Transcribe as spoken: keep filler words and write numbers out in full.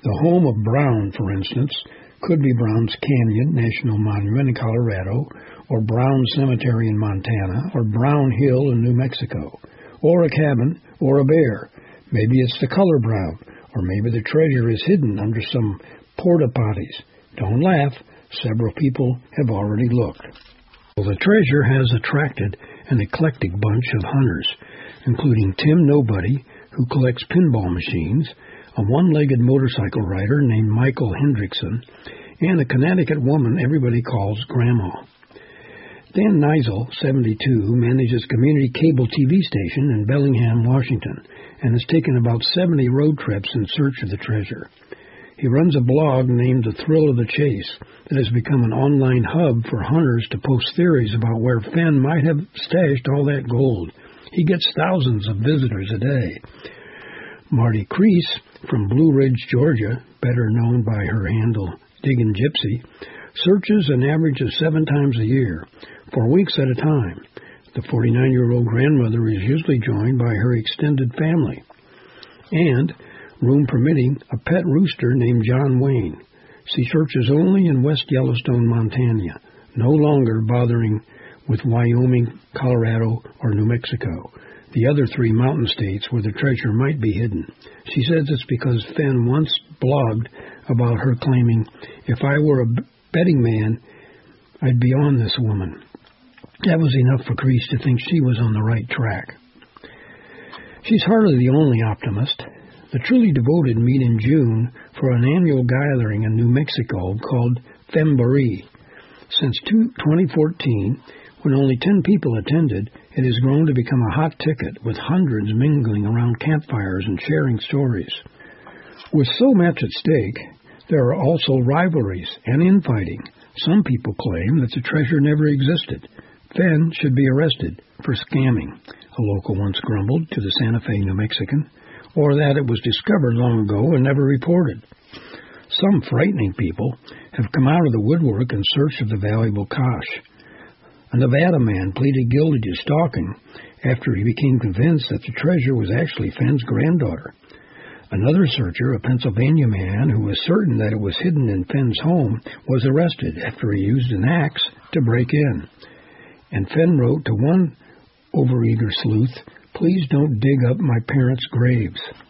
The home of Brown, for instance, could be Brown's Canyon National Monument in Colorado, or Brown Cemetery in Montana, or Brown Hill in New Mexico, or a cabin, or a bear. Maybe it's the color brown, or maybe the treasure is hidden under some porta potties. Don't laugh, several people have already looked. Well, the treasure has attracted an eclectic bunch of hunters, including Tim Nobody, who collects pinball machines, a one-legged motorcycle rider named Michael Hendrickson, and a Connecticut woman everybody calls Grandma. Dan Neisel, seventy-two, manages a community cable T V station in Bellingham, Washington, and has taken about seventy road trips in search of the treasure. He runs a blog named The Thrill of the Chase that has become an online hub for hunters to post theories about where Fenn might have stashed all that gold. He gets thousands of visitors a day. Marty Crease from Blue Ridge, Georgia, better known by her handle Diggin' Gypsy, searches an average of seven times a year, for weeks at a time. The forty-nine-year-old grandmother is usually joined by her extended family. And, room permitting, a pet rooster named John Wayne. She searches only in West Yellowstone, Montana, no longer bothering with Wyoming, Colorado, or New Mexico, the other three mountain states where the treasure might be hidden. She says it's because Fenn once blogged about her claiming, "If I were a betting man, I'd be on this woman." That was enough for Crease to think she was on the right track. She's hardly the only optimist. The truly devoted meet in June for an annual gathering in New Mexico called Femboree. Since twenty fourteen, when only ten people attended, it has grown to become a hot ticket, with hundreds mingling around campfires and sharing stories. With so much at stake, there are also rivalries and infighting. Some people claim that the treasure never existed. Fenn should be arrested for scamming, a local once grumbled to the Santa Fe New Mexican, or that it was discovered long ago and never reported. Some frightening people have come out of the woodwork in search of the valuable cache. A Nevada man pleaded guilty to stalking after he became convinced that the treasure was actually Fenn's granddaughter. Another searcher, a Pennsylvania man who was certain that it was hidden in Fenn's home, was arrested after he used an axe to break in. And Fenn wrote to one overeager sleuth, "Please don't dig up my parents' graves."